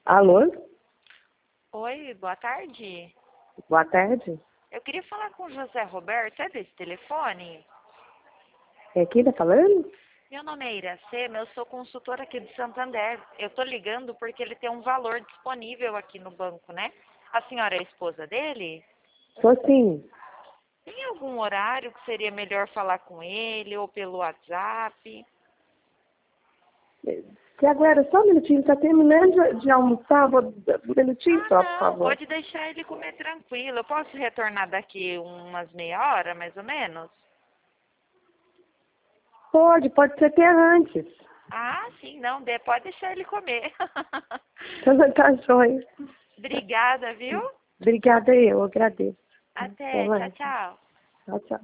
Alô? Oi, boa tarde. Boa tarde. Eu queria falar com o José Roberto, é desse telefone? É quem tá falando? Meu nome é Iracema, eu sou consultora aqui de Santander. Eu tô ligando porque ele tem um valor disponível aqui no banco, né? A senhora é a esposa dele? Sou sim. Tem algum horário que seria melhor falar com ele ou pelo WhatsApp? Se agora, só um minutinho, tá terminando de almoçar, um minutinho Ah, só, por não, favor. pode deixar ele comer tranquilo. Eu posso retornar daqui umas meia hora, mais ou menos? Pode ser até antes. Ah, sim, não, pode deixar ele comer. Tá joia. Obrigada, viu? Obrigada, eu agradeço. Até Até, tchau, mais. tchau. Tchau, tchau.